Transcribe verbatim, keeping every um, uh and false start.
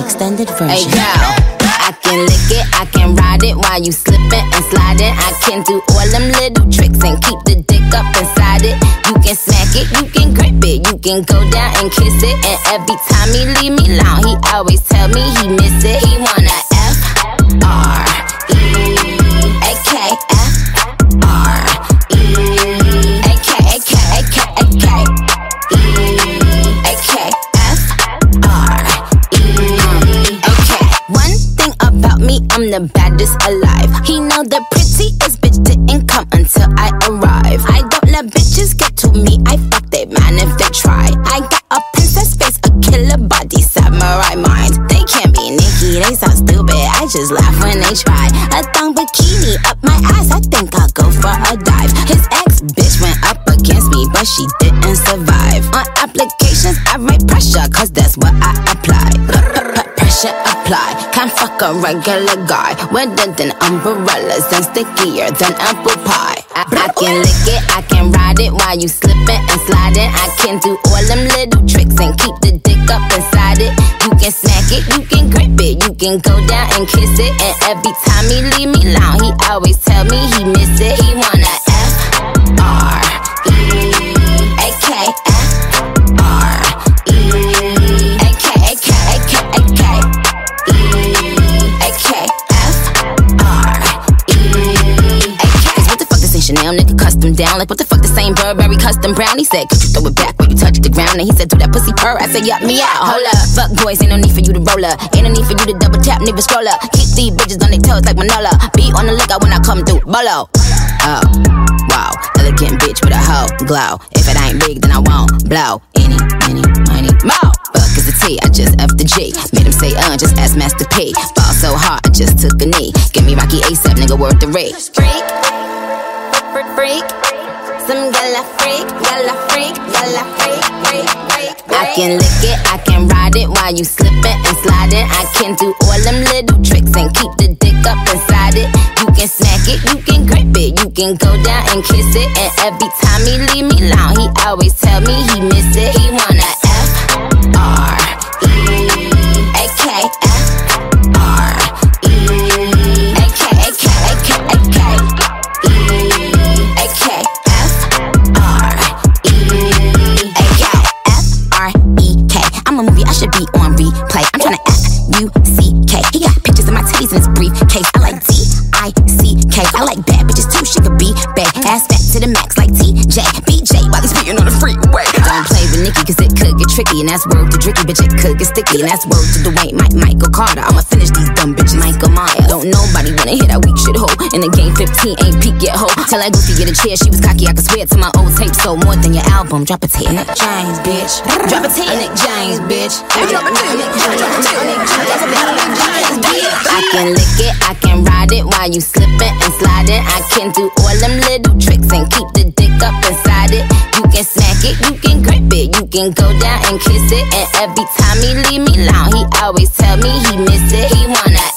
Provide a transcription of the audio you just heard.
extended version. Hey girl, I can lick it, I can ride it while you slipping and sliding. I can do all them little tricks and keep the dick up inside it. You can smack it, you can grip it, you can go down and kiss it. And every time he leave me alone, he always tell me he miss it. He wanna F R E A K F R E A K A K A K A K E A K F R E A K. One thing about me, I'm the baddest alive. He know the prettiest bitch didn't come until I arrive. I don't let bitches get to me, I fuck they man if they try. I got a princess face, a killer body, samurai mind. They can't be Nicki, they so stupid, I just laugh when they try. A thong bikini up my ass, I think I'll go for a dive. His ex bitch went up against me, but she didn't survive. On applications, I write pressure, cause that's what I apply. Pressure apply, can't fuck a regular guy. Wetter than umbrellas and stickier than apple pie. I, I can lick it, I can ride it while you slipping and sliding. I can do all them little tricks and keep the dick up inside it. You can smack it, you can grip it, you can go down and kiss it. And every time he leave me alone, he always tell me he miss it. He wanna F R E A K F R E A K A K A K A K E A K F R E A K. Cause what the fuck this ain't Chanel, nigga custom down. Like what the fuck this ain't Burberry custom brown. He said could you throw it back when you touch the ground. And he said do that pussy purr. I said yup me out, hold up. Fuck boys, ain't no need for you to roll up. Ain't no need for you to double tap, nigga scroll up. Keep these bitches on their toes like Manola. Be on the lookout when I come through, bolo. Oh, wow, elegant bitch with a hoe glow. If it ain't big, then I won't blow. Any, any, money, more. Fuck is the T, I just F the G. Made him say, uh, just ask Master P. Ball so hard, I just took a knee. Give me Rocky ASAP, nigga, worth the rate. Freak, freak, freak. Some gala freak, gala freak, gala freak, freak, freak. I can lick it, I can ride it while you slipping and sliding. I can do all them little tricks and keep the dick up inside it. You can smack it, you can grip it, you can go down and kiss it. And every time he leave me alone, he always tell me he miss it. He wanna F R E A K F R E A K A K A K A K E A K F R E A K F R E K. I'm a movie, I should be on replay. I'm tryna F U C K. He got pictures of my titties in his briefcase. I like D I C K. I like bad bitches too, she could be bad. Ass fat to the max like T J B J while he's speaking on the freeway. Don't play with Nicki cause it could get tricky. And that's word to Dricky, bitch, it could get sticky. And that's word to Dwayne, Mike, Michael Carter. I'ma finish these dumb bitches, Michael Myers. Don't nobody wanna hear that weak shit, ho. In the game fifteen ain't peak yet, ho. Tell that goofy get a chair, she was cocky, I could swear to my old tape. So more than your album, drop a tape. Nick James, bitch. Drop a tape. Nick James, bitch. Drop a tape. Drop a tape. I can lick it, I can ride it while you slipping and sliding. I can do all them little tricks and keep the dick up inside it. You can smack it, you can grip it, you can go down and kiss it. And every time he leave me alone, he always tell me he miss it. He wanna